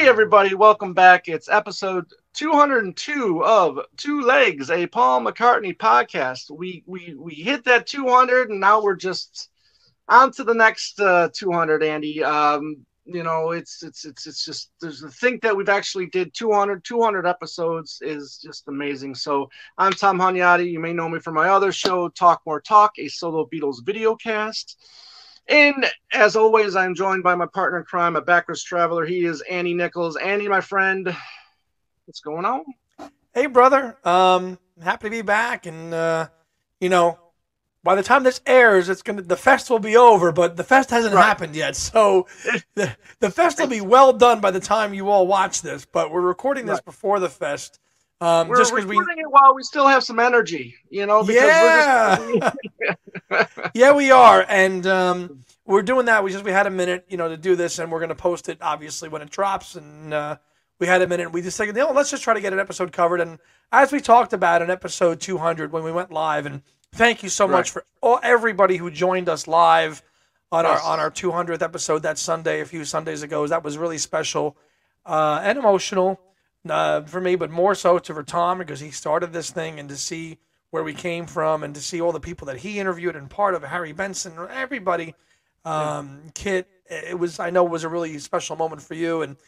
Hey everybody, welcome back. It's episode 202 of Two Legs, a Paul McCartney podcast. We hit that 200 and now we're just on to the next 200, Andy. It's just there's the thing that we've actually did 200 episodes is just amazing. So I'm Tom Hunyadi. You may know me from my other show, Talk More Talk, a solo Beatles video cast. And as always, I'm joined by my partner in crime, a backwards traveler. He is Andy Nichols. Andy, my friend, what's going on? Hey, brother. Happy to be back. And, by the time this airs, the fest will be over, but the fest hasn't happened yet. So the fest will be well done by the time you all watch this, but we're recording this before the fest. We're just recording it while we still have some energy, because yeah, we are. And we're doing that. We had a minute, to do this, and we're going to post it, obviously, when it drops. And we had a minute. We just said, let's just try to get an episode covered. And as we talked about in episode 200 when we went live, and thank you so much for everybody who joined us live on our 200th episode that Sunday, a few Sundays ago. That was really special and emotional. For me, but more so for Tom, because he started this thing, and to see where we came from and to see all the people that he interviewed and part of Harry Benson, everybody, Kit, I know it was a really special moment for you, and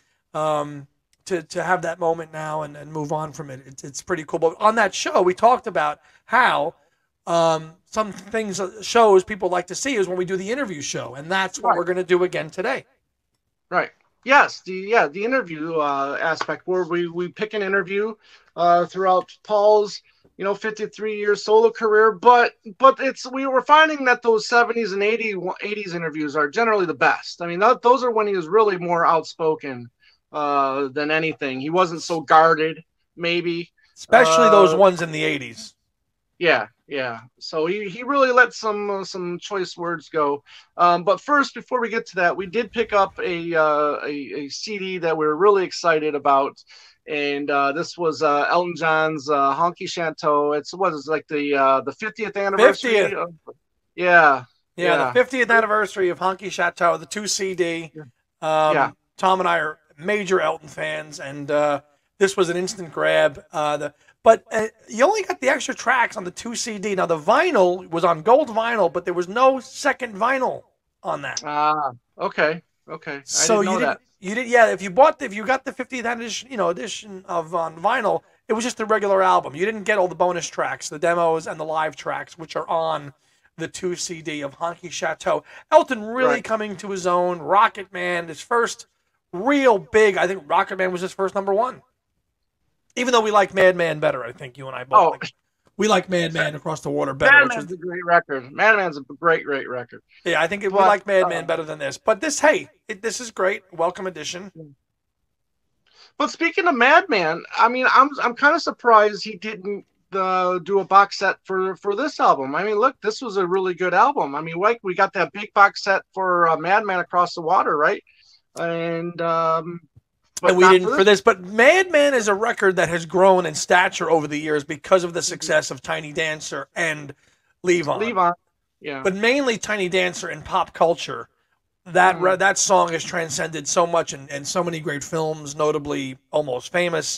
to have that moment now and move on from it, it's pretty cool. But on that show, we talked about how some shows people like to see is when we do the interview show, and that's what we're going to do again today. Right. Yes, the interview aspect where we pick an interview throughout Paul's 53-year solo career, but we were finding that those 70s and 80s interviews are generally the best. I mean, those are when he was really more outspoken than anything. He wasn't so guarded, maybe. Especially those ones in the 80s. Yeah. So he really let some choice words go. But first, before we get to that, we did pick up a CD that we were really excited about, and this was Elton John's Honky Chateau. It's like the 50th anniversary. 50th. Yeah, the 50th anniversary of Honky Chateau, the 2 CD. Tom and I are major Elton fans, and this was an instant grab. But you only got the extra tracks on the 2 CD. Now, the vinyl was on gold vinyl, but there was no second vinyl on that. Okay. So you didn't. Yeah, if you got the 50th edition of on vinyl, it was just the regular album. You didn't get all the bonus tracks, the demos, and the live tracks, which are on the 2 CD of Honky Chateau. Elton really coming to his own. Rocket Man, his first real big. I think Rocket Man was his first #1. Even though we like Madman better, I think you and I both. We like Madman Across the Water better. Madman's a great record. Madman's a great record. Yeah, I think we like Madman better than this. But this is great. Welcome edition. But speaking of Madman, I mean, I'm kind of surprised he didn't do a box set for this album. I mean, look, this was a really good album. I mean, we got that big box set for Madman Across the Water, right? And and we didn't for this, but Madman is a record that has grown in stature over the years because of the success of Tiny Dancer and Levon. Yeah. But mainly Tiny Dancer in pop culture. That song has transcended so much in so many great films, notably Almost Famous.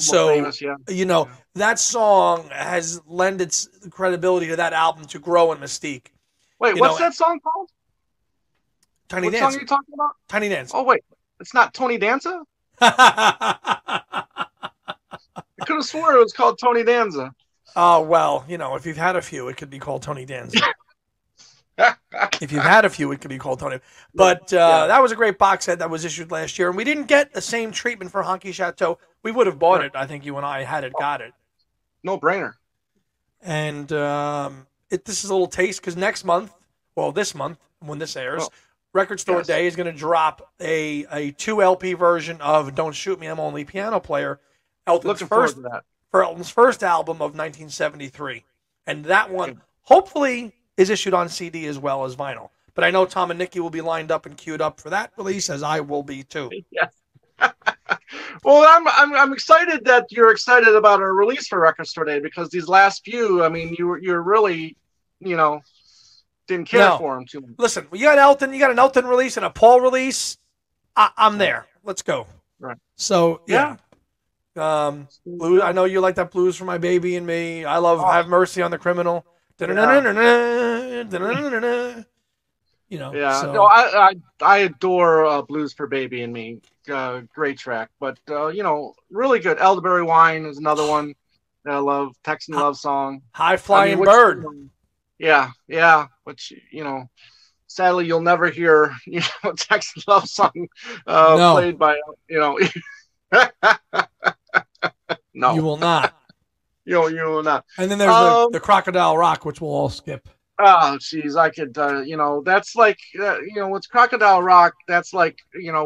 That song has lent its credibility to that album to grow in mystique. Wait, what's that song called? Tiny Dancer. What song are you talking about? Tiny Dancer. Oh, wait. It's not Tony Danza? I could have sworn it was called Tony Danza. Oh, well, if you've had a few, it could be called Tony Danza. If you've had a few, it could be called Tony. But that was a great box set that was issued last year, and we didn't get the same treatment for Honky Chateau. We would have bought it. I think you and I got it. No brainer. And this is a little taste, because this month, when this airs, Record Store Day is going to drop a 2 LP version of Don't Shoot Me, I'm Only Piano Player, Elton's first album of 1973. And that one hopefully is issued on CD as well as vinyl. But I know Tom and Nikki will be lined up and queued up for that release, as I will be too. Yes. Well, I'm excited that you're excited about our release for Record Store Day, because these last few, I mean, you're really, didn't care for him too much. Listen, you got an Elton release and a Paul release. I'm there. Let's go. Right. So Yeah. blues. I know you like that Blues for My Baby and Me. I love Have Mercy on the Criminal. You know, Yeah, no, so I adore Blues for Baby and Me. Great track, but really good. Elderberry Wine is another one that I love. Texan Love Song. High I mean, Flying Bird. yeah, which sadly you'll never hear Texan Love Song No, played by you no, will not. you will not. And then there's the Crocodile Rock, which we'll all skip. Oh, geez, I could, that's like, what's Crocodile Rock? That's like,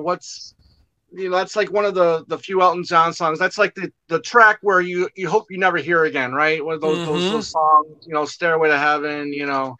that's like one of the few Elton John songs. That's like the track where you hope you never hear again, right? One of those songs, Stairway to Heaven,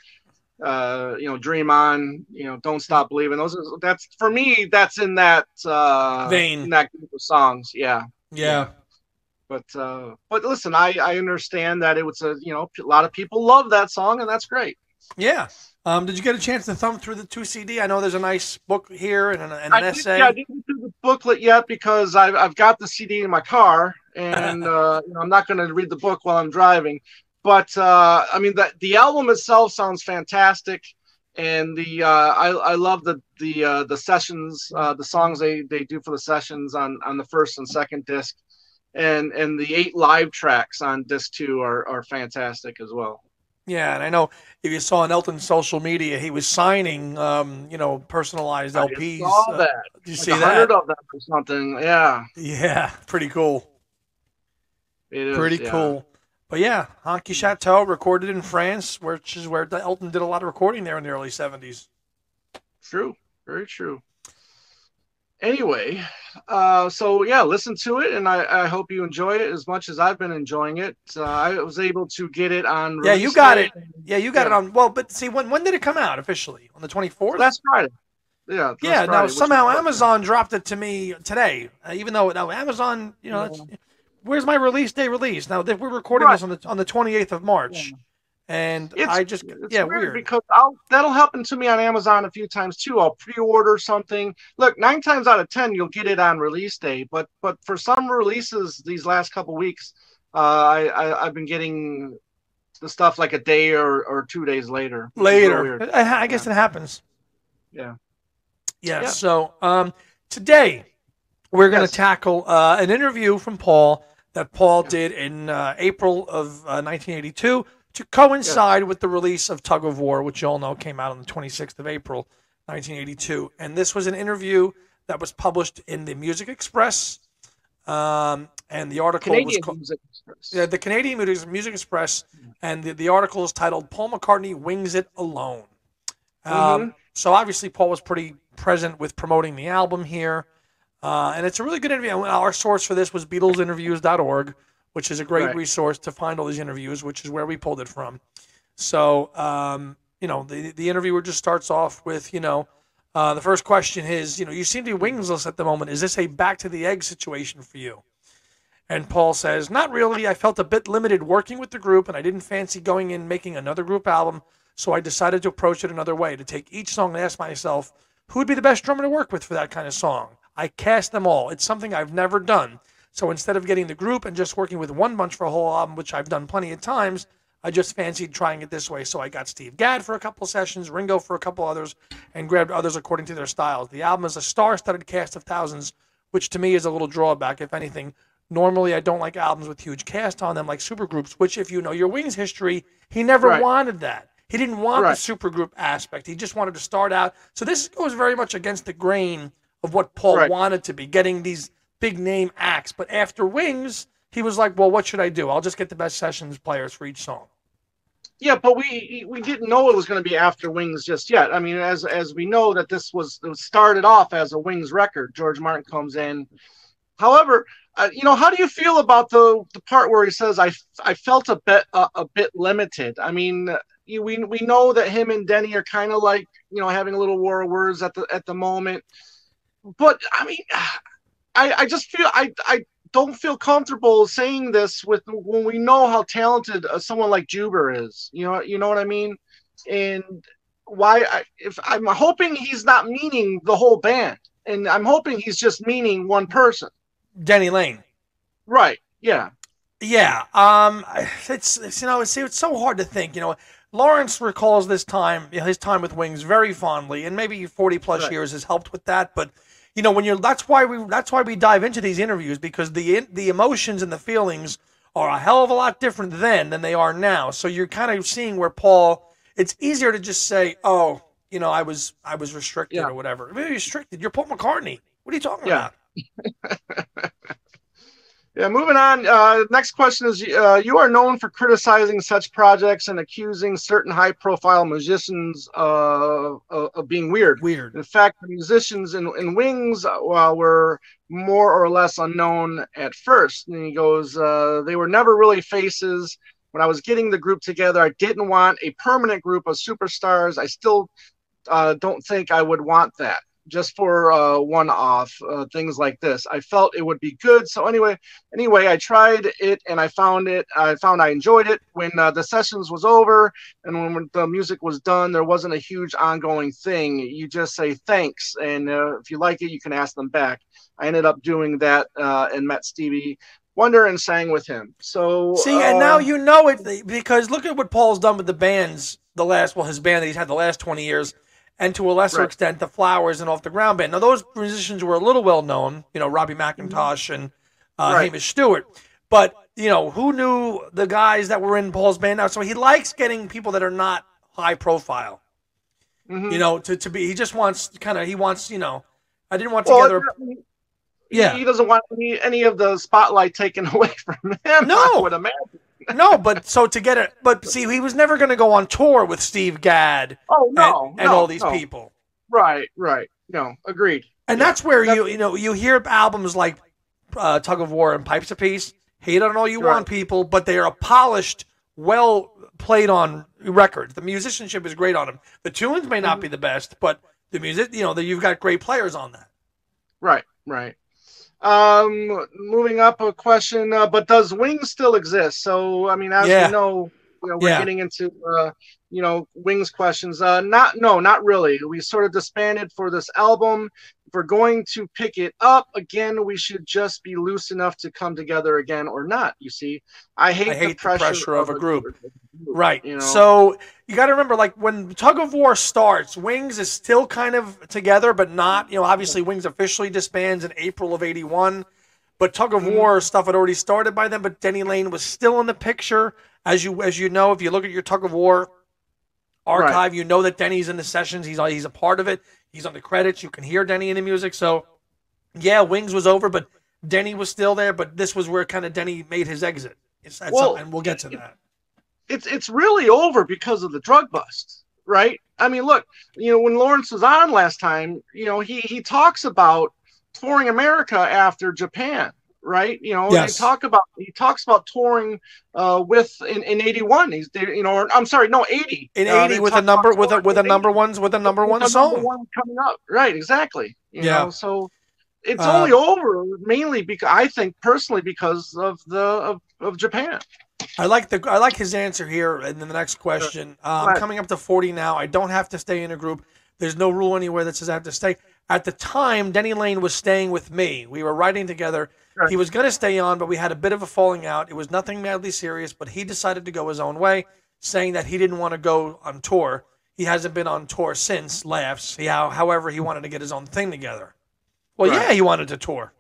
Dream On, Don't Stop Believing. That's for me. That's in that Vein. in that group of songs. Yeah. Yeah. But listen, I understand that it was a lot of people love that song, and that's great. Yeah. Did you get a chance to thumb through the 2 CD? I know there's a nice book here and an essay. I didn't do the booklet yet because I've got the CD in my car, and I'm not going to read the book while I'm driving. But I mean, the album itself sounds fantastic, and I love the sessions, the songs they do for the sessions on the first and second disc. And the 8 live tracks on disc 2 are fantastic as well. Yeah, and I know if you saw on Elton's social media, he was signing, personalized LPs. I saw that. Did you see 100 of them or something? Yeah. Yeah, pretty cool. It is pretty cool. But yeah, Honky Chateau recorded in France, which is where Elton did a lot of recording there in the early 70s. True, very true. Anyway, so yeah, listen to it, and I hope you enjoy it as much as I've been enjoying it. I was able to get it on. Yeah, you got it. Yeah, you got it on. Well, but see, when did it come out officially? On the 24th? Last Friday. Yeah. Yeah. Friday, now somehow Amazon dropped it to me today, even though Amazon, where's my release day release? Now we're recording this on the 28th of March. Yeah. And it's weird because that'll happen to me on Amazon a few times too. I'll pre-order something. Look, 9 times out of 10 you'll get it on release day, but for some releases these last couple weeks, I've been getting the stuff like a day or 2 days later. I guess it happens. Yeah. So today we're going to tackle an interview from Paul that Paul did in April of 1982. To coincide with the release of Tug of War, which you all know came out on the 26th of April, 1982. And this was an interview that was published in the Music Express. And the article was called the Canadian Music Express. And the article is titled Paul McCartney Wings It Alone. So obviously Paul was pretty present with promoting the album here. And it's a really good interview. Our source for this was BeatlesInterviews.org, which is a great resource to find all these interviews, which is where we pulled it from. So, the interviewer just starts off with, the first question is, you seem to be wingless at the moment. Is this a back to the egg situation for you? And Paul says, not really. I felt a bit limited working with the group, and I didn't fancy going in making another group album, so I decided to approach it another way, to take each song and ask myself, who would be the best drummer to work with for that kind of song? I cast them all. It's something I've never done. So instead of getting the group and just working with one bunch for a whole album, which I've done plenty of times, I just fancied trying it this way. So I got Steve Gadd for a couple of sessions, Ringo for a couple others, and grabbed others according to their styles. The album is a star-studded cast of thousands, which to me is a little drawback, if anything. Normally, I don't like albums with huge cast on them like supergroups, which if you know your Wings history, he never wanted that. He didn't want the supergroup aspect. He just wanted to start out. So this goes very much against the grain of what Paul wanted to be, getting these big name acts. But after Wings, he was like, well, what should I do? I'll just get the best sessions players for each song. Yeah, but we didn't know it was going to be after Wings just yet. I mean, as we know that it started off as a Wings record. George Martin comes in. However, how do you feel about the part where he says, I felt a bit limited? I mean, we know that him and Denny are kind of like, having a little war of words at the moment. But I mean, I just feel I don't feel comfortable saying this when we know how talented someone like Juber is. You know what I mean? And I'm hoping he's not meaning the whole band, and I'm hoping he's just meaning one person. Denny Lane. Right. Yeah. Yeah. It's it's so hard to think. Lawrence recalls this time, his time with Wings, very fondly, and maybe 40 plus Right. years has helped with that. But when that's why we dive into these interviews, because the emotions and the feelings are a hell of a lot different then than they are now. So you're kind of seeing where Paul. It's easier to just say, oh, I was restricted or whatever. Maybe restricted. You're Paul McCartney. What are you talking about? Yeah, moving on. Next question is, you are known for criticizing such projects and accusing certain high-profile musicians of being weird. Weird. In fact, the musicians in Wings were more or less unknown at first. And he goes, they were never really faces. When I was getting the group together, I didn't want a permanent group of superstars. I still don't think I would want that. Just for one-off things like this, I felt it would be good. So anyway, I tried it and I found I enjoyed it. When the sessions was over and when the music was done, there wasn't a huge ongoing thing. You just say thanks, and if you like it, you can ask them back. I ended up doing that and met Stevie Wonder and sang with him. So see, and now you know it, because look at what Paul's done with the bands. His band that he's had the last 20 years. And to a lesser extent, the Flowers and Off the Ground Band. Now, those musicians were a little well known, Robbie McIntosh and Hamish Stewart. But, who knew the guys that were in Paul's band now? So he likes getting people that are not high profile. To be, he just wants I didn't want together. He doesn't want any of the spotlight taken away from him. No. I would imagine. No, but so to get it, but see, he was never going to go on tour with Steve Gadd. Oh no, and all these people. Right. No, agreed. And that's where you hear albums like Tug of War and Pipes of Peace. Hate on all you want, people, but they are a polished, well played on record. The musicianship is great on them. The tunes may not be the best, but the music, you've got great players on that. Right. Moving up a question, but does Wings still exist? So, I mean, as we know, we're getting into, Wings questions. Not really. We sort of disbanded for this album. If we're going to pick it up again, we should just be loose enough to come together again or not. You see, I hate the pressure of a group. Right. So you got to remember, like when Tug of War starts, Wings is still kind of together, but not, obviously Wings officially disbands in April of '81, but Tug of War stuff had already started by then, but Denny Lane was still in the picture. As you know, if you look at your Tug of War archive, you know that Denny's in the sessions. He's a part of it. He's on the credits. You can hear Denny in the music. So, yeah, Wings was over, but Denny was still there. But this was where kind of Denny made his exit. And we'll get to that. It's really over because of the drug bust, right? I mean, look, when Lawrence was on last time, he talks about touring America after Japan, right? Yes. He talks about touring in '81. I'm sorry, no, '80. In '80 with a number one song coming up, right? Exactly. So it's only over mainly because I think personally because of Japan. I like his answer here. And then the next question. I'm coming up to 40 now. I don't have to stay in a group. There's no rule anywhere that says I have to stay. At the time, Denny Lane was staying with me. We were writing together. He was going to stay on, but we had a bit of a falling out. It was nothing madly serious, but he decided to go his own way, saying that he didn't want to go on tour. He hasn't been on tour since, laughs. However, he wanted to get his own thing together. Well, yeah, he wanted to tour.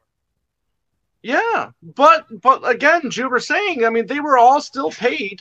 Yeah, but again, Juber saying, I mean, they were all still paid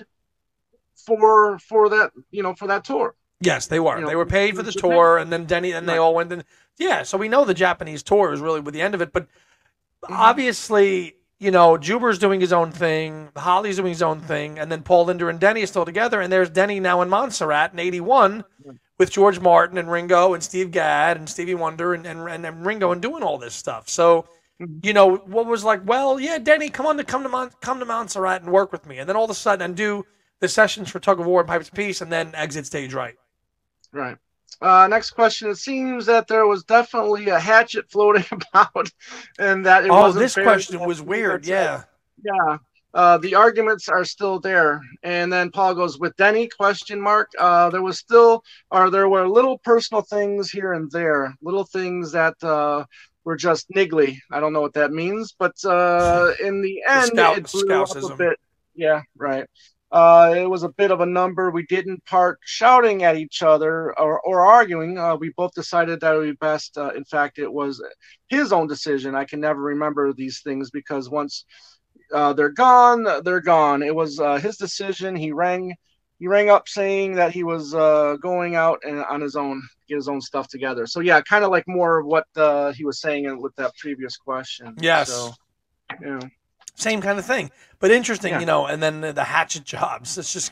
for that, for that tour. Yes, they were. They were paid for the tour, and then Denny, and they all went in. Yeah, so we know the Japanese tour is really with the end of it, but obviously, Juber's doing his own thing, Holly's doing his own thing, and then Paul Linder and Denny are still together, and there's Denny now in Montserrat in '81 with George Martin and Ringo and Steve Gadd and Stevie Wonder and Ringo and doing all this stuff. So, what was like, well, yeah, Denny, come to Montserrat and work with me, and then all of a sudden and do the sessions for Tug of War and Pipes of Peace, and then exit stage right. Right. Next question. It seems that there was definitely a hatchet floating about, and that it wasn't this fair. Question was weird. Yeah. Yeah. The arguments are still there. And then Paul goes, with Denny, question mark. There were little personal things here and there, little things that were just niggly. I don't know what that means, but in the end, it blew up a bit. Yeah, right. It was a bit of a number. We didn't part shouting at each other or arguing. We both decided that it would be best. In fact, it was his own decision. I can never remember these things because once they're gone, they're gone. It was his decision. He rang up saying that he was going out and on his own, get his own stuff together. So yeah, kind of like more of what he was saying with that previous question. Yes. So, yeah. Same kind of thing, but interesting, and then the hatchet jobs. It's just,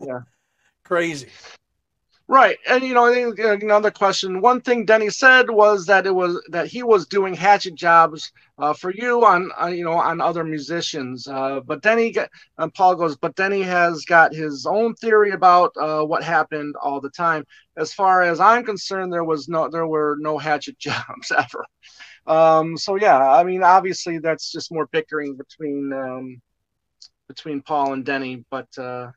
crazy. Right. And, I think another question, one thing Denny said was that he was doing hatchet jobs for you on other musicians. But Paul goes, but Denny has got his own theory about what happened all the time. As far as I'm concerned, there were no hatchet jobs ever. So yeah, I mean, obviously that's just more bickering between Paul and Denny, but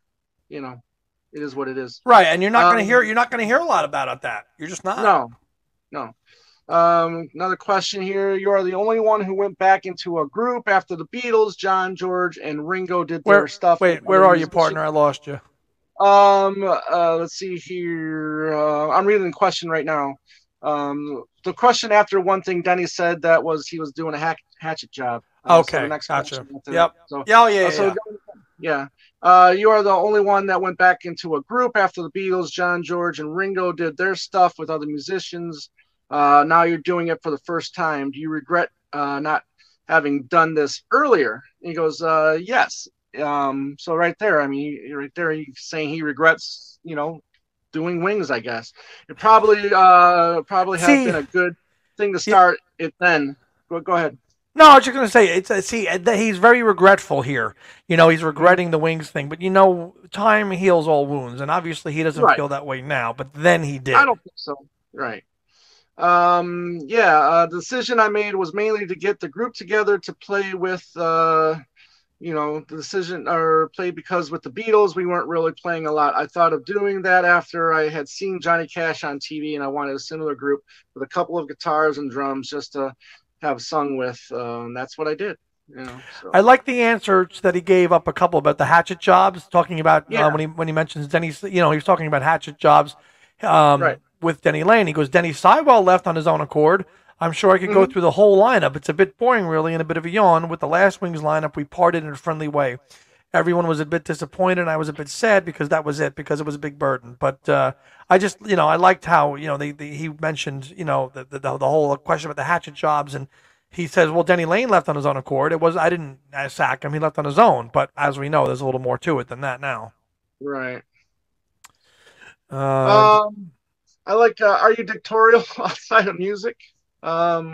it is what it is. Right, and you're not going to hear a lot about that. You're just not. No. Another question here. You are the only one who went back into a group after the Beatles. John, George, and Ringo did their stuff. Wait, where are you, partner? I lost you. Let's see here. I'm reading the question right now. The question after one thing Denny said that was he was doing a hatchet job. Okay, so the next gotcha. Yep. So, yeah. You are the only one that went back into a group after the Beatles. John, George, and Ringo did their stuff with other musicians. Now you're doing it for the first time. Do you regret not having done this earlier? And he goes, yes. So right there, I mean, right there, he's saying he regrets, doing Wings, I guess. It probably have been a good thing to start it then. Go ahead. No, I was just going to say, he's very regretful here. He's regretting the Wings thing, but time heals all wounds, and obviously he doesn't feel that way now, but then he did. I don't think so. Right. The decision I made was mainly to get the group together to play with, the decision or play because with the Beatles, we weren't really playing a lot. I thought of doing that after I had seen Johnny Cash on TV, and I wanted a similar group with a couple of guitars and drums just to have sung with. And that's what I did. So. I like the answers that he gave up a couple about the hatchet jobs, talking about when he mentions Denny, he was talking about hatchet jobs with Denny Laine. He goes, Denny Seiwell left on his own accord. I'm sure I could go through the whole lineup. It's a bit boring, really, and a bit of a yawn. With the last Wings lineup, we parted in a friendly way. Everyone was a bit disappointed. I was a bit sad because that was it, because it was a big burden. But I just, I liked how, he mentioned, the whole question about the hatchet jobs, and he says, well, Denny Laine left on his own accord. I didn't sack him. He left on his own. But as we know, there's a little more to it than that now. Right. I like, are you dictatorial outside of music? I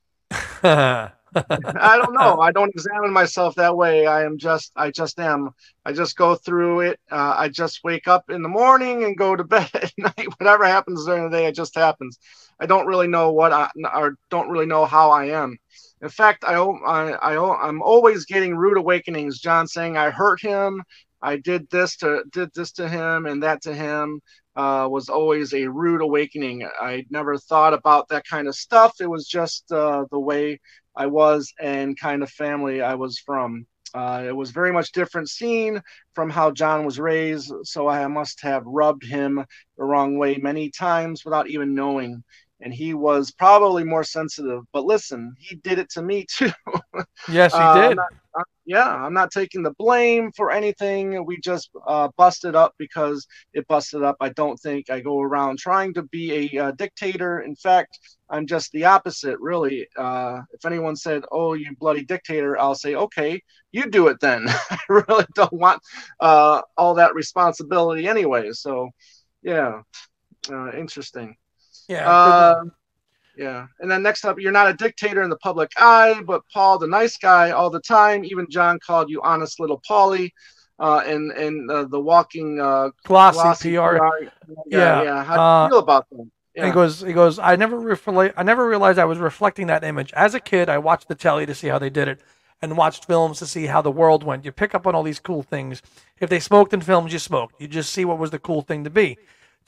don't know. I don't examine myself that way. I just am. I just go through it. I just wake up in the morning and go to bed at night. Whatever happens during the day, it just happens. I don't really know don't really know how I am. In fact, I'm always getting rude awakenings. John saying I hurt him. I did this to him and that to him. Was always a rude awakening. I never thought about that kind of stuff. It was just the way I was and kind of family I was from. It was very much different scene from how John was raised, so I must have rubbed him the wrong way many times without even knowing. And he was probably more sensitive. But listen, he did it to me too. Yes, he did. I'm not taking the blame for anything. We just busted up because it busted up. I don't think I go around trying to be a dictator. In fact, I'm just the opposite, really. If anyone said, oh, you bloody dictator, I'll say, okay, you do it then. I really don't want all that responsibility anyway. So, yeah, interesting. Yeah. Yeah. And then next up, you're not a dictator in the public eye, but Paul, the nice guy all the time. Even John called you honest little Paulie. And the walking glossy PR. Yeah. How do you feel about that? Yeah. He goes. I never realized I was reflecting that image. As a kid, I watched the telly to see how they did it, and watched films to see how the world went. You pick up on all these cool things. If they smoked in films, you smoked. You just see what was the cool thing to be.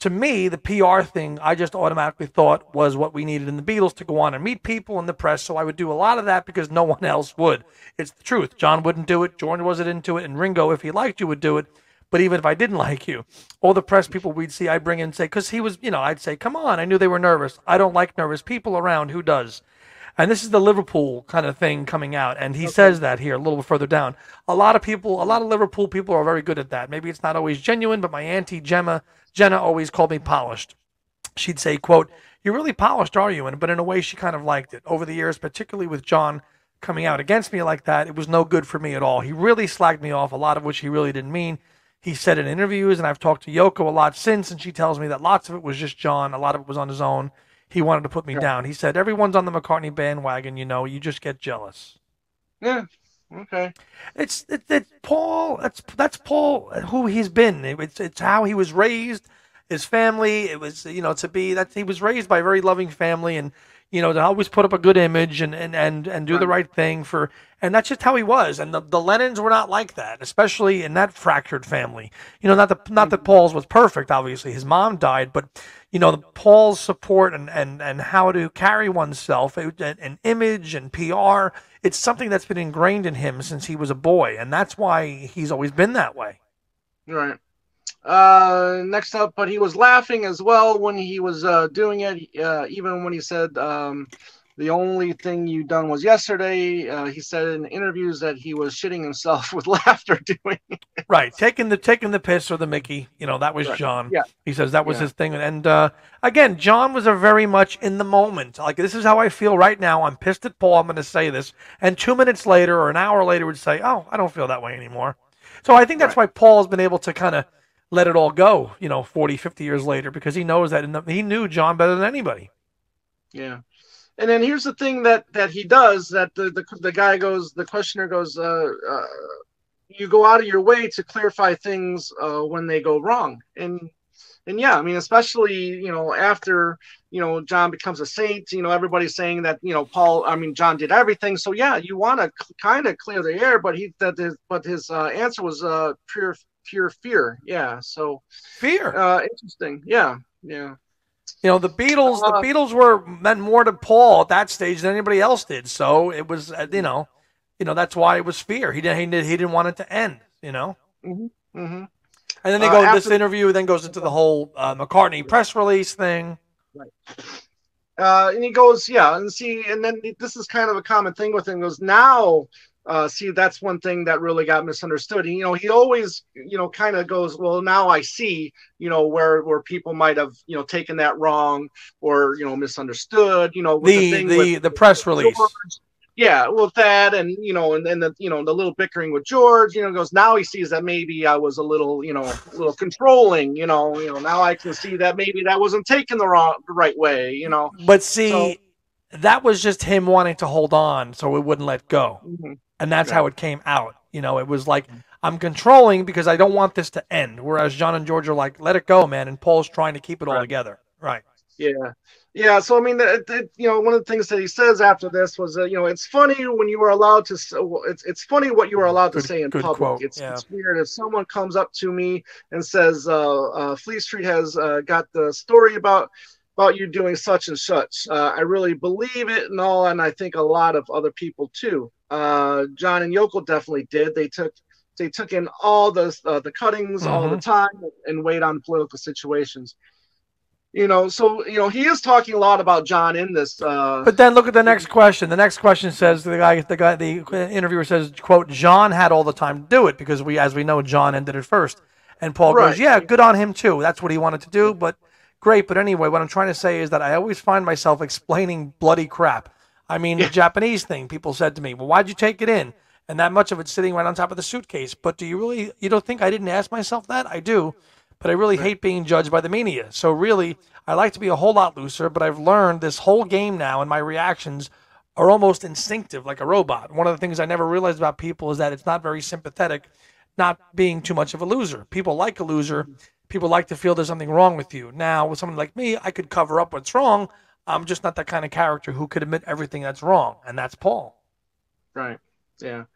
to me, the PR thing, I just automatically thought was what we needed in the Beatles to go on and meet people in the press. So I would do a lot of that because no one else would. It's the truth. John wouldn't do it. George wasn't into it. And Ringo, if he liked you, would do it. But even if I didn't like you, all the press people we'd see, I'd bring in and say, because he was, I'd say, come on. I knew they were nervous. I don't like nervous people around. Who does? And this is the Liverpool kind of thing coming out. And he says that here a little further down. A lot of Liverpool people are very good at that. Maybe it's not always genuine, but my auntie Jenna always called me polished. She'd say, quote, "You're really polished, are you?" But in a way, she kind of liked it. Over the years, particularly with John coming out against me like that, it was no good for me at all. He really slagged me off, a lot of which he really didn't mean. He said in interviews, and I've talked to Yoko a lot since, and she tells me that lots of it was just John. A lot of it was on his own. He wanted to put me down. He said, everyone's on the McCartney bandwagon, you just get jealous. Yeah. Okay. It's Paul. That's Paul, who he's been. It's how he was raised, his family. It was, he was raised by a very loving family, and to always put up a good image and do the right thing and that's just how he was. And the Lennons were not like that, especially in that fractured family. Not that Paul's was perfect, obviously. His mom died, but Paul's support and how to carry oneself, and image and PR, it's something that's been ingrained in him since he was a boy, and that's why he's always been that way. Right. Next up, but he was laughing as well when he was doing it, even when he said the only thing you done was yesterday. He said in interviews that he was shitting himself with laughter doing it. Right, taking the piss or the Mickey, that was right. John. Yeah. He says that was his thing. And again, John was a very much in the moment. Like, this is how I feel right now. I'm pissed at Paul. I'm going to say this. And 2 minutes later or an hour later would say, oh, I don't feel that way anymore. So I think that's why Paul's been able to kind of let it all go, 40, 50 years later, because he knows that he knew John better than anybody. Yeah. And then here's the thing that he does, that the guy goes, the questioner goes, you go out of your way to clarify things when they go wrong. And yeah, I mean, especially, after, John becomes a saint, everybody's saying that, John did everything. So yeah, you want to kind of clear the air, but his answer was pure fear. Yeah. So fear. Interesting. Yeah. Yeah. The Beatles were meant more to Paul at that stage than anybody else did. So it was, that's why it was fear. He didn't want it to end. Mm-hmm. Mm-hmm. And then they go. This interview then goes into the whole McCartney press release thing. Right. And he goes, and then this is kind of a common thing with him. He goes, now, that's one thing that really got misunderstood. And, he always, kind of goes, well, now I see, where people might have, taken that wrong or, misunderstood, with the press release. George. Yeah, with that, and and the little bickering with George, goes, now he sees that maybe I was a little controlling, now I can see that maybe that wasn't taken the right way, But see, that was just him wanting to hold on so it wouldn't let go. Mm-hmm. And that's how it came out. It was like, I'm controlling because I don't want this to end. Whereas John and George are like, let it go, man. And Paul's trying to keep it all together. Right. Yeah. Yeah. So, I mean, one of the things that he says after this was, it's funny when you were allowed to, it's funny what you were allowed to say in public. Quote. It's weird if someone comes up to me and says, Fleet Street has got the story about you doing such and such. I really believe it and all. And I think a lot of other people too. John and Yoko definitely did. They took in all the cuttings all the time and weighed on political situations. So he is talking a lot about John in this. But then look at the next question. The next question says the interviewer says, quote, John had all the time to do it because as we know, John ended it first. And Paul goes, yeah, good on him too. That's what he wanted to do, but great. But anyway, what I'm trying to say is that I always find myself explaining bloody crap. I mean, the Japanese thing, people said to me, well, why'd you take it in? And that much of it's sitting right on top of the suitcase. But you don't think I didn't ask myself that? I do. But I really hate being judged by the media. So really, I like to be a whole lot looser, but I've learned this whole game now, and my reactions are almost instinctive, like a robot. One of the things I never realized about people is that it's not very sympathetic, not being too much of a loser. People like a loser. People like to feel there's something wrong with you. Now, with someone like me, I could cover up what's wrong. I'm just not that kind of character who could admit everything that's wrong, and that's Paul. Right. Yeah.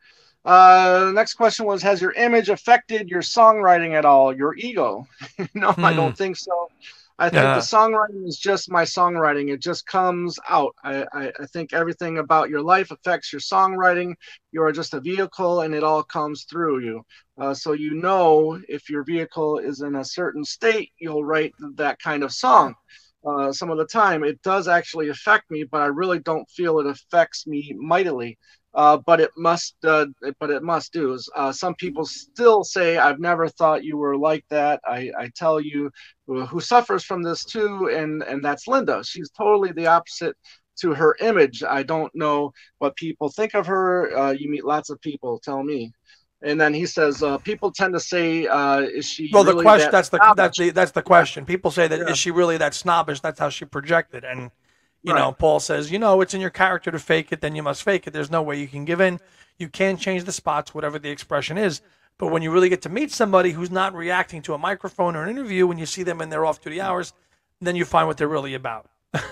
Next question was, has your image affected your songwriting at all? Your ego? No, I don't think so. I think the songwriting is just my songwriting. It just comes out. I think everything about your life affects your songwriting. You are just a vehicle, and it all comes through you. So you know, if your vehicle is in a certain state, you'll write that kind of song. Some of the time, it does actually affect me, but I really don't feel it affects me mightily. But it must do. Some people still say, I've never thought you were like that. I tell you, who suffers from this too, and that's Linda. She's totally the opposite to her image. I don't know what people think of her. You meet lots of people, tell me. And then he says, people tend to say, is she well, really the question, that that's the question. People say that, is she really that snobbish? That's how she projected. And you know, Paul says, it's in your character to fake it, then you must fake it. There's no way you can give in. You can change the spots, whatever the expression is. But when you really get to meet somebody who's not reacting to a microphone or an interview, when you see them in their off-duty hours, then you find what they're really about.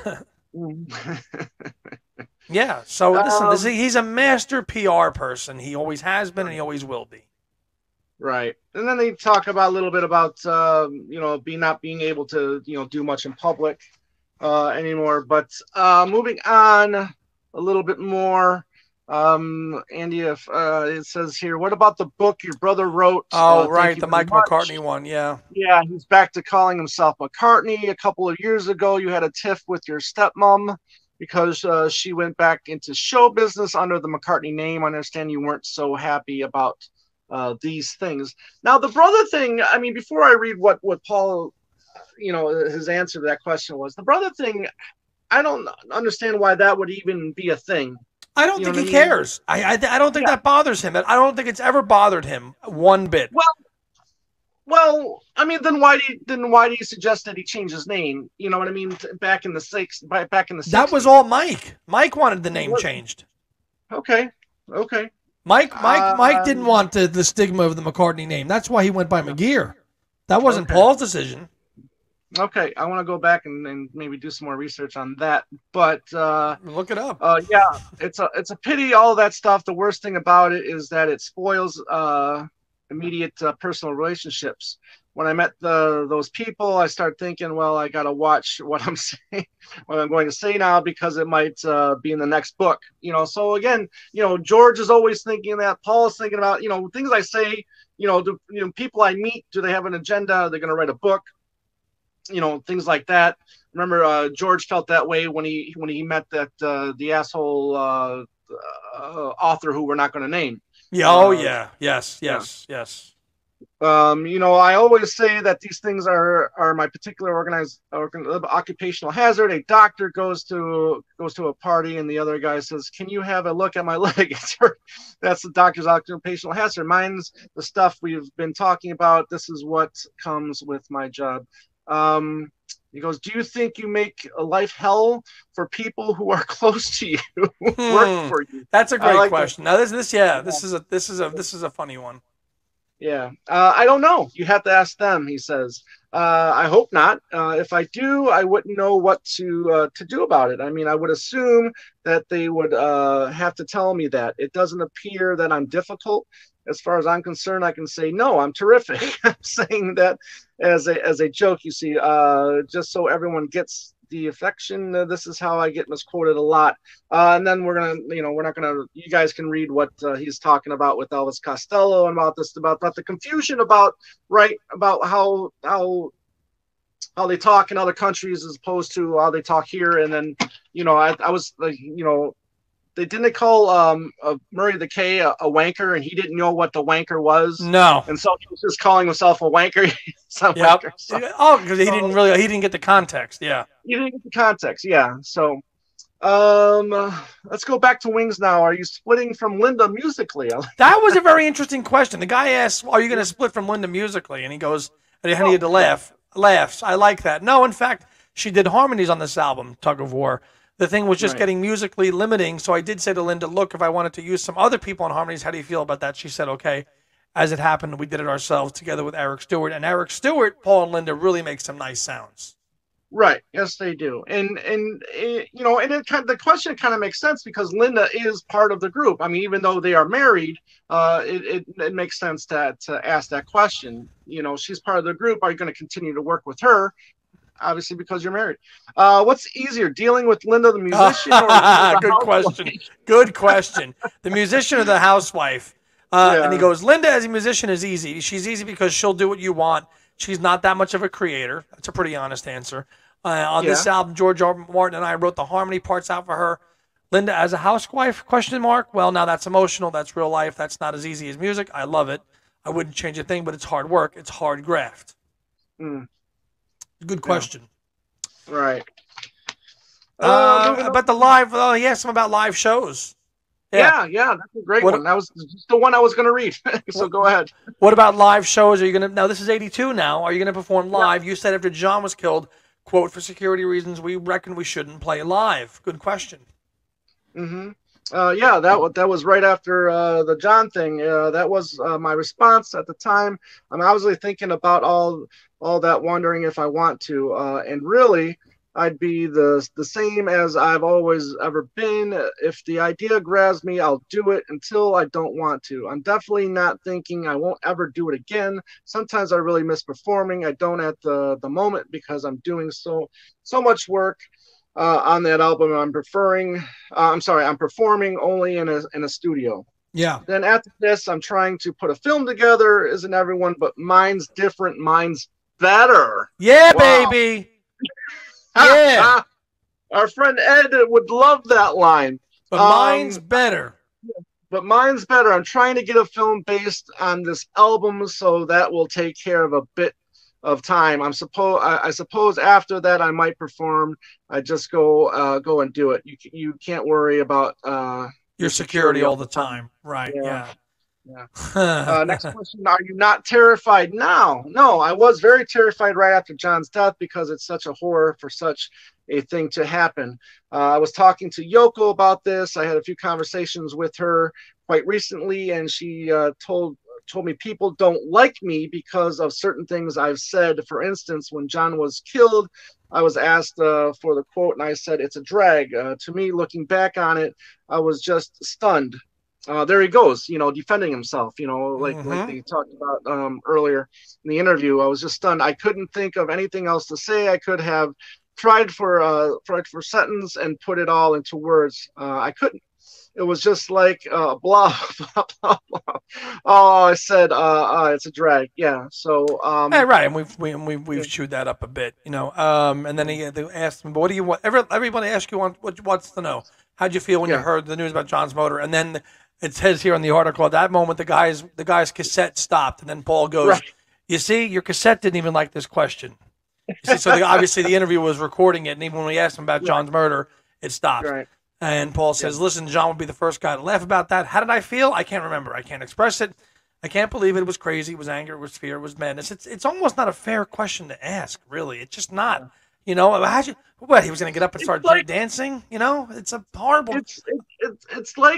Yeah. So listen, he's a master PR person. He always has been, and he always will be. Right. And then they talk about a little bit about, not being able to, do much in public anymore. But moving on a little bit more, Andy, if it says here, what about the book your brother wrote? Oh, right, the Mike McCartney one, yeah. Yeah, he's back to calling himself McCartney. A couple of years ago, you had a tiff with your stepmom because she went back into show business under the McCartney name. I understand you weren't so happy about these things. Now, the brother thing, I mean, before I read what Paul, his answer to that question was, the brother thing, I don't understand why that would even be a thing. I don't think he cares. I don't think that bothers him. I don't think it's ever bothered him one bit. Well, I mean, then why do you suggest that he change his name? You know what I mean? Back in the 60s. That was all Mike. Mike wanted the name changed. Okay. Mike didn't want the stigma of the McCartney name. That's why he went by McGear. That wasn't Paul's decision. Okay, I want to go back and maybe do some more research on that. But look it up. Yeah, it's a pity, all that stuff. The worst thing about it is that it spoils immediate personal relationships. When I met those people, I started thinking, well, I got to watch what I'm saying, what I'm going to say now, because it might be in the next book. So again, George is always thinking that. Paul is thinking about, things I say. People I meet, do they have an agenda? Are they going to write a book? Things like that. Remember, George felt that way when he met that the asshole author who we're not going to name. Yeah. Yes. I always say that these things are my particular occupational hazard. A doctor goes to a party and the other guy says, "Can you have a look at my leg?" That's the doctor's occupational hazard. Mine's the stuff we've been talking about. This is what comes with my job. He goes, "Do you think you make a life hell for people who are close to you, work for you?" That's a great question. Now this is a funny one. Yeah, I don't know. You have to ask them. He says, "I hope not. If I do, I wouldn't know what to do about it. I mean, I would assume that they would have to tell me that. It doesn't appear that I'm difficult. As far as I'm concerned, I can say, no, I'm terrific." I'm saying that as a joke, you see, just so everyone gets the affection. This is how I get misquoted a lot. And then you guys can read what he's talking about with Elvis Costello and about the confusion about how they talk in other countries as opposed to how they talk here. And then, I was they didn't call Murray the K a wanker, and he didn't know what the wanker was. No, and so he was just calling himself a wanker. Wanker. So. Oh, because he didn't get the context. Yeah, he didn't get the context. Yeah. So, let's go back to Wings now. Are you splitting from Linda musically? That was a very interesting question. The guy asked, "Are you going to split from Linda musically?" And he goes, and he had to laugh. Laughs. I like that. No, in fact, she did harmonies on this album, Tug of War. The thing was just getting musically limiting. So I did say to Linda, look, if I wanted to use some other people on harmonies, how do you feel about that? She said, okay. As it happened, we did it ourselves together with Eric Stewart. And Eric Stewart, Paul and Linda really make some nice sounds. Right. Yes, they do. And you know, and the question kind of makes sense because Linda is part of the group. I mean, even though they are married, it makes sense to ask that question. You know, she's part of the group. Are you going to continue to work with her? Obviously, because you're married. What's easier, dealing with Linda the musician or Linda the Good question. Good question. The musician or the housewife? And he goes, Linda as a musician is easy. She's easy because she'll do what you want. She's not that much of a creator. That's a pretty honest answer. On this album, George R. Martin and I wrote the harmony parts out for her. Linda as a housewife? Question mark. Well, now that's emotional. That's real life. That's not as easy as music. I love it. I wouldn't change a thing, but it's hard work. It's hard graft. Good question. Yeah. Right. But the live, he asked him about live shows. Yeah, that's a great one. That was just the one I was going to read. So go ahead. What about live shows? Are you going to, now this is 82 now, are you going to perform live? Yeah. You said after John was killed, quote, for security reasons, we reckon we shouldn't play live. Good question. Yeah, that was right after the John thing. That was my response at the time. I'm obviously thinking about all that, wondering if I want to. And really, I'd be the same as I've always ever been. If the idea grabs me, I'll do it until I don't want to. I'm definitely not thinking I won't ever do it again. Sometimes I really miss performing. I don't at the moment because I'm doing so much work on that album. I'm performing only in a studio. Yeah. Then after this, I'm trying to put a film together. Isn't everyone? But mine's different. Mine's better. Yeah, wow. Baby. Yeah. Our friend Ed would love that line. But mine's better. But mine's better. I'm trying to get a film based on this album, so that will take care of a bit of time. I suppose after that I might perform. I just go and do it. You can't worry about your security all the time. Right. Yeah. Next question. Are you not terrified now? No, I was very terrified right after John's death because it's such a horror for such a thing to happen. I was talking to Yoko about this. I had a few conversations with her quite recently, and she told me people don't like me because of certain things I've said. For instance, when John was killed, I was asked for the quote, and I said, it's a drag. To me, looking back on it, I was just stunned. There he goes, defending himself, like they talked about earlier in the interview. I was just stunned. I couldn't think of anything else to say. I could have tried for a sentence and put it all into words. I couldn't. It was just like blah, blah, blah, blah. Oh, I said it's a drag. Yeah. So right, and we've chewed that up a bit, and then they asked him, but what do you want? Everybody asks you what wants to know. How'd you feel when you heard the news about John's motor? And then it says here in the article, at that moment, the guy's cassette stopped. And then Paul goes, right. You see, your cassette didn't even like this question. You see, so obviously the interview was recording it. And even when we asked him about John's murder, it stopped. Right. And Paul says, listen, John would be the first guy to laugh about that. How did I feel? I can't remember. I can't express it. I can't believe it. It was crazy. It was anger. It was fear. It was madness. It's almost not a fair question to ask, really. It's just not. He was going to get up and start dancing? It's a horrible. It's like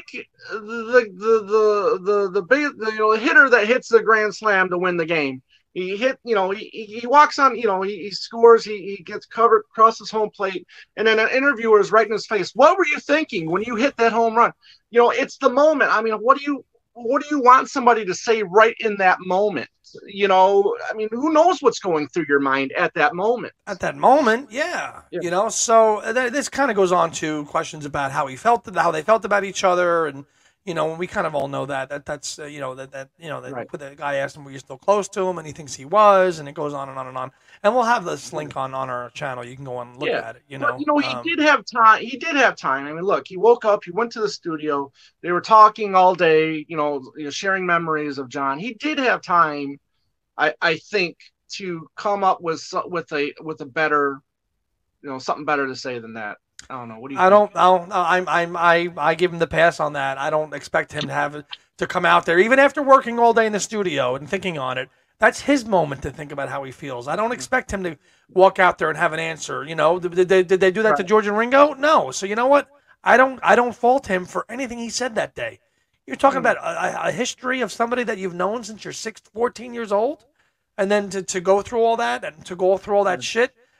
the hitter that hits the grand slam to win the game. He hit, he walks on, he scores, he gets covered, crosses home plate, and then an interviewer is right in his face. What were you thinking when you hit that home run? It's the moment. I mean, what do you want somebody to say right in that moment? Who knows what's going through your mind at that moment? At that moment, yeah. So this kind of goes on to questions about how they felt about each other, and we kind of all know that's right. The guy asked him, "Were you still close to him?" And he thinks he was, and it goes on and on and on. And we'll have this link on our channel. You can go on and look at it. But, he did have time. He did have time. I mean, look, he woke up. He went to the studio. They were talking all day. Sharing memories of John. He did have time, I think, to come up with a better, something better to say than that. I don't know. What do you think? I give him the pass on that. I don't expect him to come out there, even after working all day in the studio and thinking on it. That's his moment to think about how he feels. I don't expect him to walk out there and have an answer. Did they do that to George and Ringo? No. So you know what? I don't fault him for anything he said that day. You're talking about a history of somebody that you've known since you're 14 years old, and then to go through all that and to go through all that shit.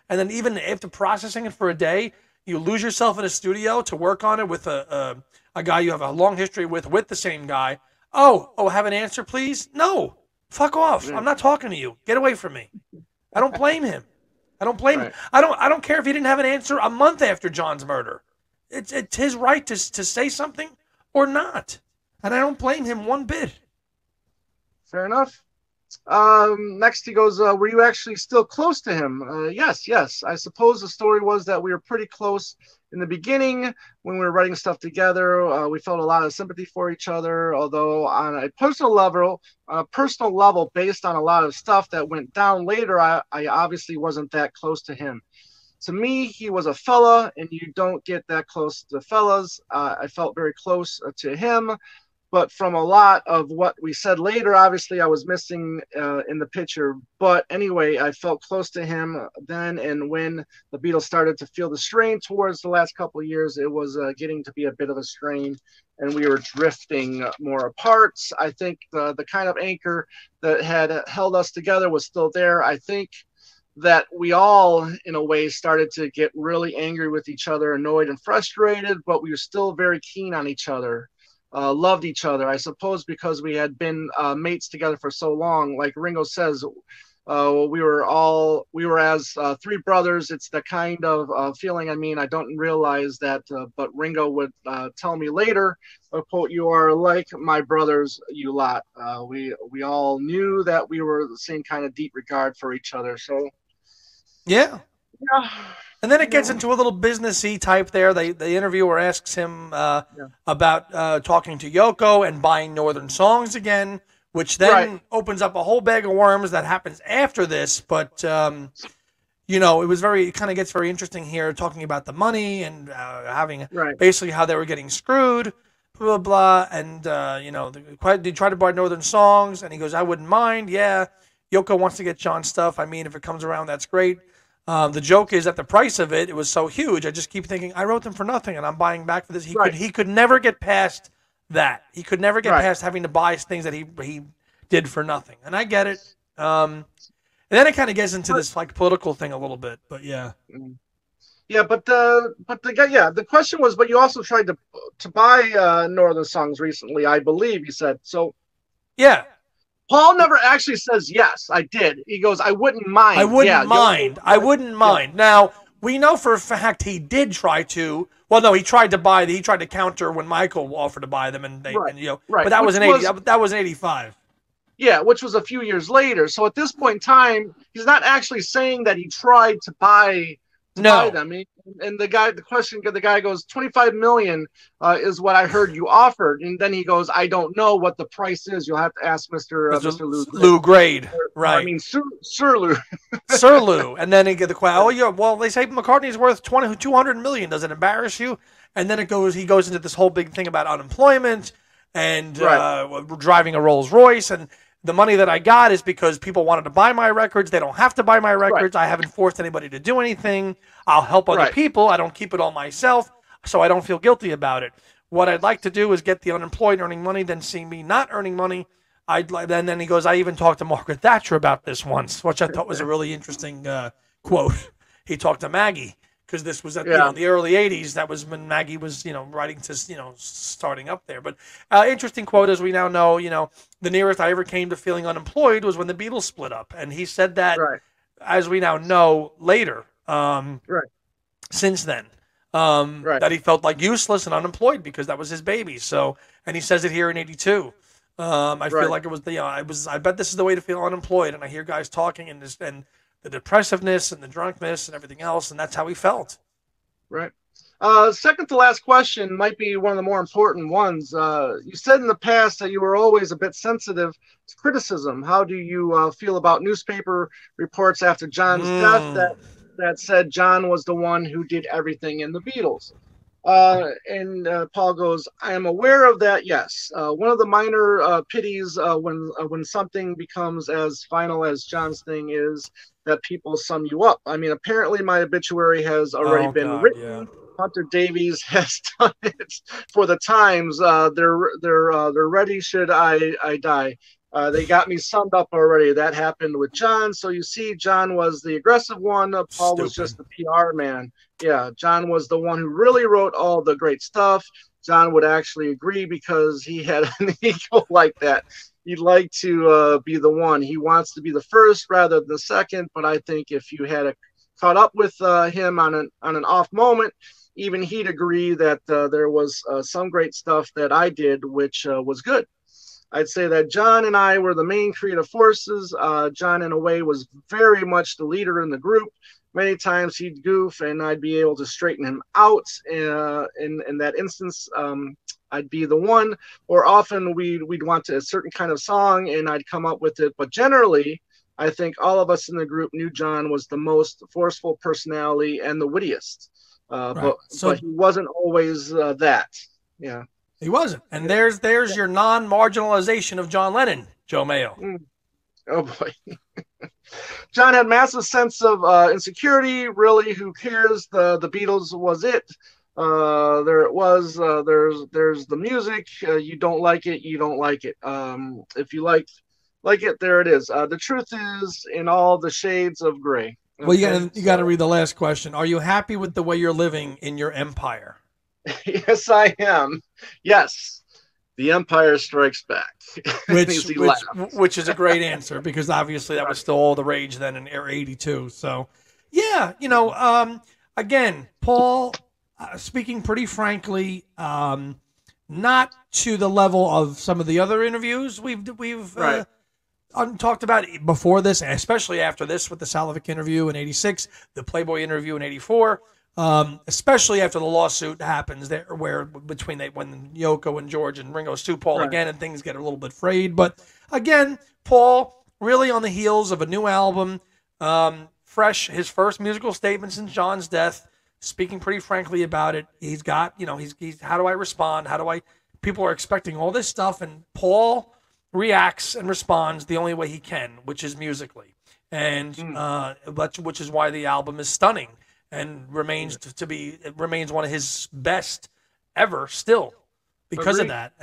and then even after processing it for a day, you lose yourself in a studio to work on it with a guy you have a long history with the same guy. Oh, have an answer, please? No, fuck off. I'm not talking to you. Get away from me. I don't blame him. I don't blame him. I don't care if he didn't have an answer a month after John's murder. It's his right to say something or not, and I don't blame him one bit. Fair enough. Next he goes, were you actually still close to him? Yes. I suppose the story was that we were pretty close in the beginning when we were writing stuff together. We felt a lot of sympathy for each other, although on a personal level, based on a lot of stuff that went down later, I obviously wasn't that close to him. To me, he was a fella, and you don't get that close to fellas. I felt very close to him. But from a lot of what we said later, obviously I was missing in the picture. But anyway, I felt close to him then. And when the Beatles started to feel the strain towards the last couple of years, it was getting to be a bit of a strain. And we were drifting more apart. I think the kind of anchor that had held us together was still there. I think that we all, in a way, started to get really angry with each other, annoyed and frustrated, but we were still very keen on each other. Loved each other, I suppose, because we had been mates together for so long. Like Ringo says, we were as three brothers. It's the kind of feeling. I mean, I don't realize that, but Ringo would tell me later, quote, "You are like my brothers, you lot." We all knew that we were the same kind of deep regard for each other. So, yeah. And then it gets into a little businessy type there. The interviewer asks him about talking to Yoko and buying Northern Songs again, which then opens up a whole bag of worms that happens after this. But, it kind of gets very interesting here, talking about the money and having basically how they were getting screwed, blah, blah, blah. And, they tried to buy Northern Songs, and he goes, I wouldn't mind. Yeah, Yoko wants to get John's stuff. I mean, if it comes around, that's great. The joke is that the price of it was so huge. I just keep thinking, I wrote them for nothing, and I'm buying back for this. He could never get past that. He could never get past having to buy things that he did for nothing. And I get it. And then it kind of gets into this like political thing a little bit. But yeah. Yeah, but the guy, the question was, but you also tried to buy Northern Songs recently, I believe you said. So yeah. Paul never actually says, yes, I did. He goes, I wouldn't mind. I wouldn't mind. I wouldn't mind. Now, we know for a fact he did try to. Well, no, he tried to counter when Michael offered to buy them, but that was in 85. Yeah, which was a few years later. So at this point in time, he's not actually saying that he tried to buy them. And the guy goes, 25 million is what I heard you offered. And then he goes, I don't know what the price is. You'll have to ask Mr. Lou Grade. Right. I mean, Sir Lou. Sir Lou. And then he get the question, they say McCartney's worth 200 million. Does it embarrass you? And then he goes into this whole big thing about unemployment and driving a Rolls Royce. And the money that I got is because people wanted to buy my records. They don't have to buy my records. I haven't forced anybody to do anything. I'll help other people. I don't keep it all myself, so I don't feel guilty about it. What I'd like to do is get the unemployed earning money, then see me not earning money. And then he goes, I even talked to Margaret Thatcher about this once, which I thought was a really interesting quote. He talked to Maggie, because this was at the early 80s. That was when Maggie was, writing to, starting up there. But interesting quote, as we now know, the nearest I ever came to feeling unemployed was when the Beatles split up. And he said that, as we now know, later, since then, that he felt like useless and unemployed because that was his baby. So, and he says it here in 82. I feel like it was, I bet this is the way to feel unemployed. And I hear guys talking and the depressiveness and the drunkenness and everything else, and that's how he felt. Right. Second to last question might be one of the more important ones. You said in the past that you were always a bit sensitive to criticism. How do you feel about newspaper reports after John's death that said John was the one who did everything in the Beatles? And Paul goes, I am aware of that, yes. One of the minor pities when something becomes as final as John's thing is that people sum you up. I mean, apparently my obituary has already been written. Yeah. Hunter Davies has done it for the Times. They're ready should I die. They got me summed up already. That happened with John. So you see, John was the aggressive one. Paul was just the PR man. Yeah, John was the one who really wrote all the great stuff. John would actually agree because he had an ego like that. He'd like to be the one. He wants to be the first rather than the second. But I think if you had caught up with him on an off moment, even he'd agree that there was some great stuff that I did, which was good. I'd say that John and I were the main creative forces. John, in a way, was very much the leader in the group. Many times he'd goof, and I'd be able to straighten him out. In that instance, I'd be the one. Or often we'd want a certain kind of song, and I'd come up with it. But generally, I think all of us in the group knew John was the most forceful personality and the wittiest. But he wasn't always that. Yeah. He wasn't. And there's your non-marginalization of John Lennon, Joe Mayo. Oh, boy. John had massive sense of insecurity. Really, who cares? The Beatles was it. There it was. There's the music. You don't like it, you don't like it. If you like it, there it is. The truth is in all the shades of gray. Okay? Well, you got to read the last question. Are you happy with the way you're living in your empire? Yes, I am. Yes, the Empire Strikes Back. which is a great answer because obviously that was still all the rage then in Era 82. So, yeah, again, Paul, speaking pretty frankly, not to the level of some of the other interviews we've talked about before this, and especially after this with the Salavic interview in 86, the Playboy interview in 84. Especially after the lawsuit happens there, where when Yoko and George and Ringo sue Paul again, and things get a little bit frayed. But again, Paul really on the heels of a new album, fresh, his first musical statement since John's death, speaking pretty frankly about it. He's got, he's how do I respond? People are expecting all this stuff, and Paul reacts and responds the only way he can, which is musically, and which is why the album is stunning. And remains one of his best ever still because of that.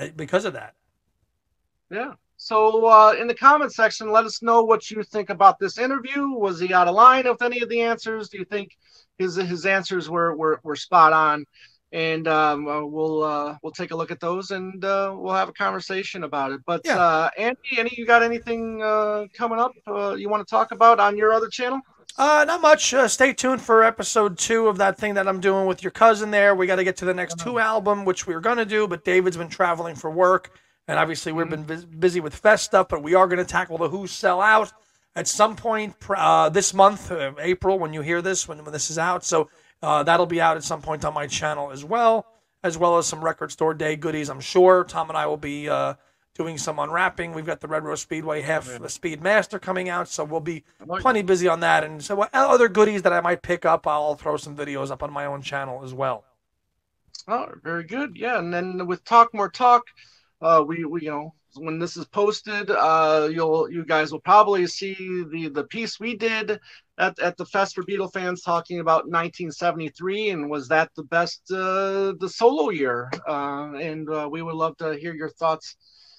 Yeah. So in the comment section, let us know what you think about this interview. Was he out of line with any of the answers? Do you think his answers were spot on? And we'll take a look at those and we'll have a conversation about it. But Andy, you got anything coming up you want to talk about on your other channel? Not much. Stay tuned for episode 2 of that thing that I'm doing with your cousin there. We got to get to the next 2 album, which we were going to do, but David's been traveling for work, and obviously we've been busy with Fest stuff, but we are going to tackle the Who Sell Out at some point this month, April, when you hear this, when this is out. So that'll be out at some point on my channel as well as some Record Store Day goodies, I'm sure. Tom and I will be doing some unwrapping. We've got the Red Rose Speedway Half Speed Master coming out, so we'll be plenty busy on that. And so other goodies that I might pick up, I'll throw some videos up on my own channel as well. Oh, very good. Yeah, and then with Talk More Talk, we when this is posted, you guys will probably see the piece we did at the Fest for Beatle fans talking about 1973 and was that the best the solo year, and we would love to hear your thoughts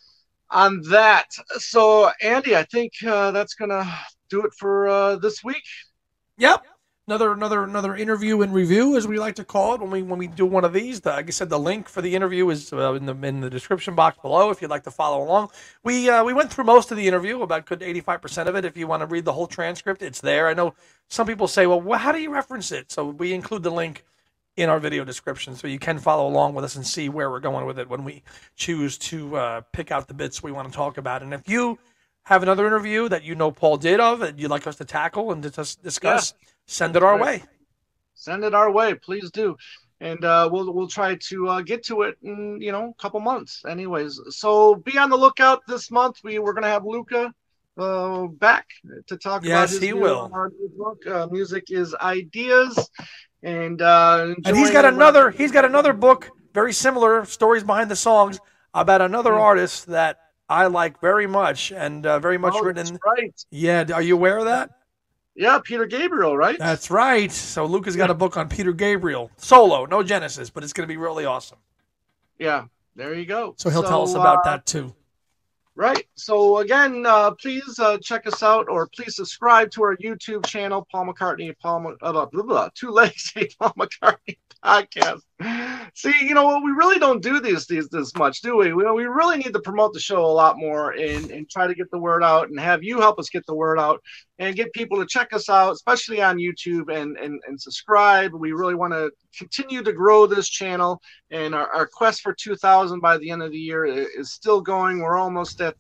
on that. So, Andy, I think that's gonna do it for this week. Yep, another interview and review, as we like to call it, when we do one of these. Like I said, the link for the interview is in the description box below if you'd like to follow along. We went through most of the interview, about good 85% of it. If you want to read the whole transcript, it's there. I know some people say, well, how do you reference it? So we include the link in our video description, so you can follow along with us and see where we're going with it when we choose to pick out the bits we want to talk about. And if you have another interview that Paul did that you'd like us to tackle and discuss, send it our way. Send it our way, please do. And we'll try to get to it in a couple months. Anyways, so be on the lookout this month. We're gonna have Luca back to talk about his new book. Music is Ideas. And he's got another book, very similar, stories behind the songs, about another artist that I like very much and very much written. Right. Yeah, are you aware of that? Yeah, Peter Gabriel, right? That's right. So Luca's got a book on Peter Gabriel, solo, no Genesis, but it's going to be really awesome. Yeah, there you go. So he'll tell us about that too. Right. So again, please check us out, or please subscribe to our YouTube channel, Paul McCartney, Two Legs, Paul McCartney podcast. See, we really don't do these this much, do we? We really need to promote the show a lot more and try to get the word out, and have you help us get the word out and get people to check us out, especially on YouTube, and subscribe. We really want to continue to grow this channel, and our quest for 2,000 by the end of the year is still going. We're almost at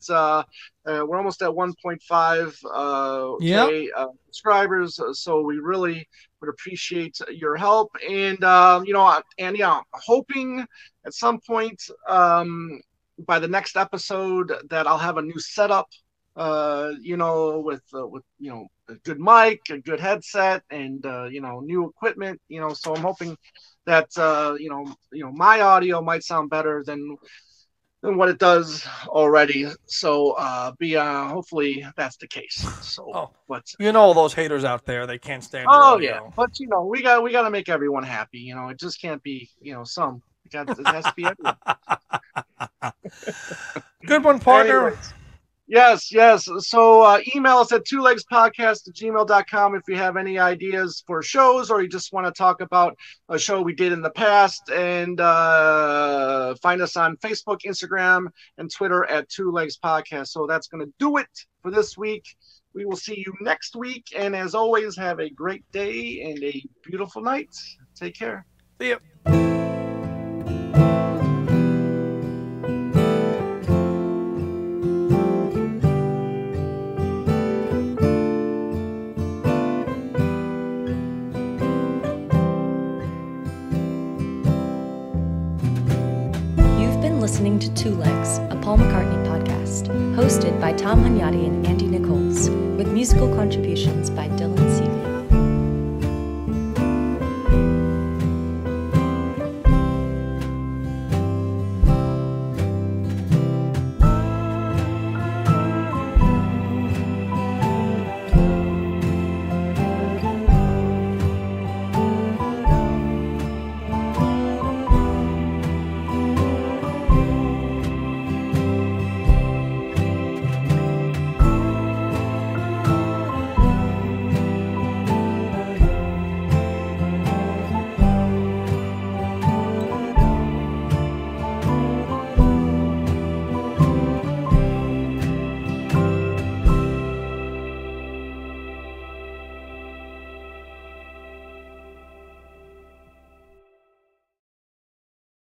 1.5 K subscribers, so we really would appreciate your help. And Andy, I'm hoping at some point by the next episode that I'll have a new setup, with a good mic, a good headset, and new equipment. So I'm hoping that my audio might sound better than what it does already. So hopefully that's the case. So but those haters out there, they can't stand your audio. But we got to make everyone happy. It just can't be some. It has to be everyone. Good one, partner. Anyways. Yes. So email us at twolegspodcast@gmail.com if you have any ideas for shows, or you just want to talk about a show we did in the past. And find us on Facebook, Instagram, and Twitter at Two Legs Podcast. So that's going to do it for this week. We will see you next week. And as always, have a great day and a beautiful night. Take care. See ya. Listening to Two Legs, a Paul McCartney podcast, hosted by Tom Hunyadi and Andy Nichols, with musical contributions by Dylan